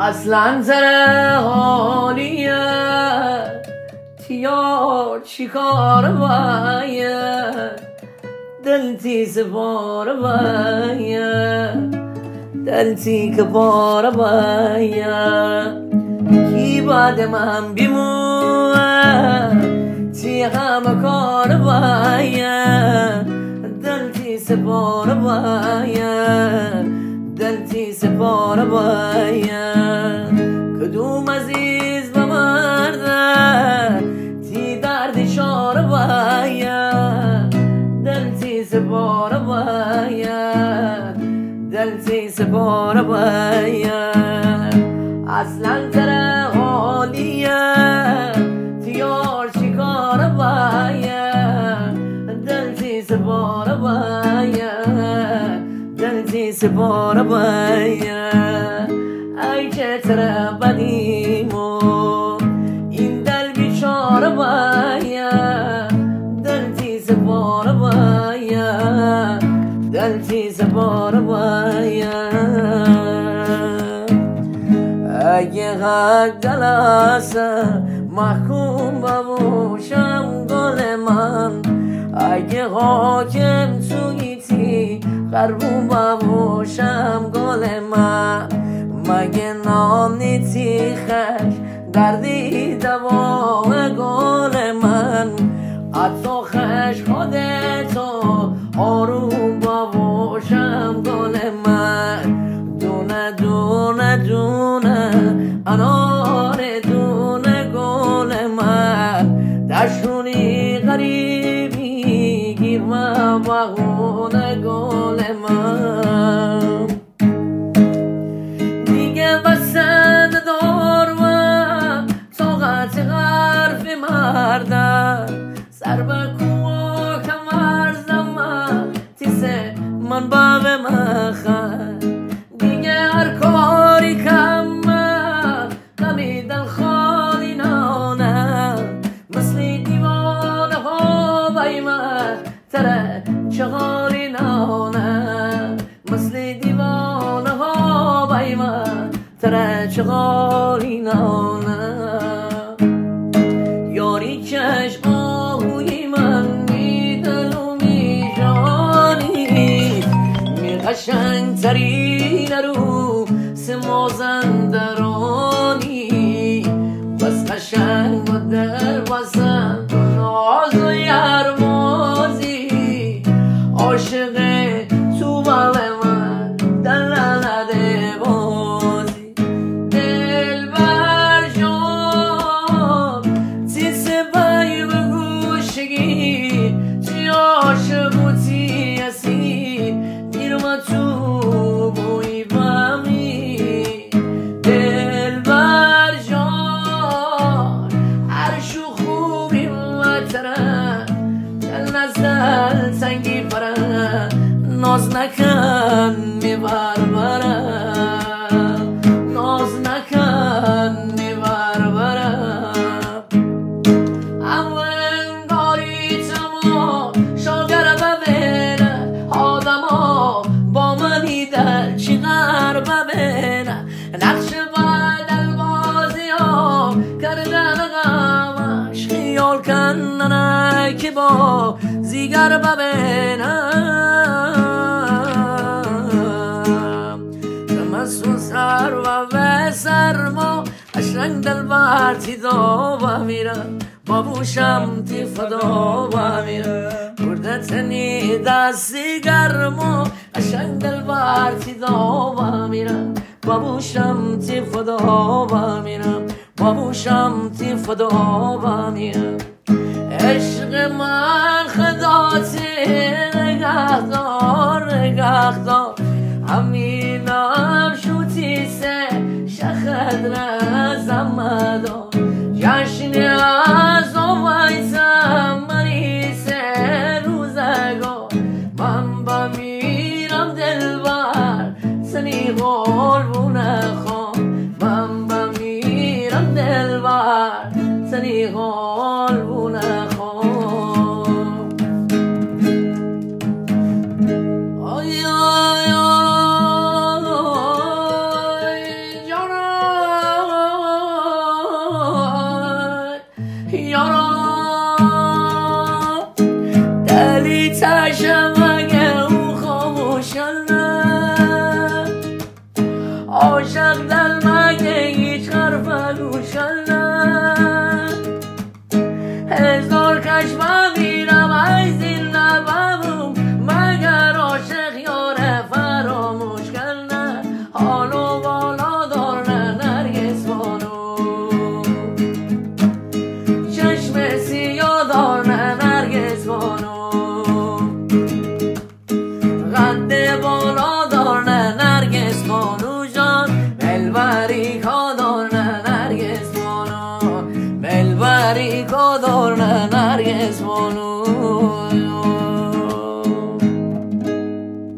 اصلا سر حالیه تیار چی کار باید دلتی سپار باید دلتی که بار باید کی بعد من بیمون تی همه کار باید دلتی سپار باید دلتی سپار باید کدوم عزیز بمرده تی درد شار باید دلتی سپار باید دلتی سپار باید اصلا تر حالیه تیار چیکار باید دلتی سپار باید دلتی سپار باید ای که تر بدیمو این دل بیچاره باید دلتی سپار باید دلتی سپار باید اگه حق دلاسه محکوم ببوشم گل من اگه حاکم توییتی قربون ببوشم گل من مگه نانیتی خش دردی دواه گل من حتی خش خودتو آروم ببوشم گل من دونه دونه دونه انار دونه گل من دشونی غریبی گیر من بغونه گل من دیگه بسند دار من طاقت حرف مردم سر به کوه کمر زمان تیسه من باغ مخن دیگه هر کاری کم غمی دل خالی نانم مثل دیوانه ها بیمه تره چغالی نانم مثل دیوانه ها بیمه تره چغالی نانم یاری چشم آهوی من می دل و می جانی می قشنگ ترین رو سمازندرانی بس قشنگ و در بسند و ناز و یرمازی عاشق تو بال من دلنده بازی دل بر جان تی سبایی به گوشگی تی عاشق و تی اسی میرم تو بوی بمی دل بر جان عرش و خوبی متره دل نزدل سنگی پره ناز نکن میبر بره ناز نکن میبر بره اولنگاری تما شاگر ببینه آدما با منی دل چیغر ببینه نقش بدل بازی ها کردن غمش خیال کندنه که با زیگر ببینم مسون سر و سرما اشرنگ دل برتی داوا میرم بابوشم تی فدا با میرم برده تنی دستی گرما اشرنگ دل برتی داوا میرم بابوشم تی فدا با میرم بابوشم تی فدا با میرم عشق من خداتی نگهدار نگهدار همینم شوتی سه شخد رزم مدار جشن از آوایزم مریسه روزگار من بمیرم دلبر سنی قلبونه خواه من بمیرم دلبر سنی قلبونه خواه آی آی آی بالا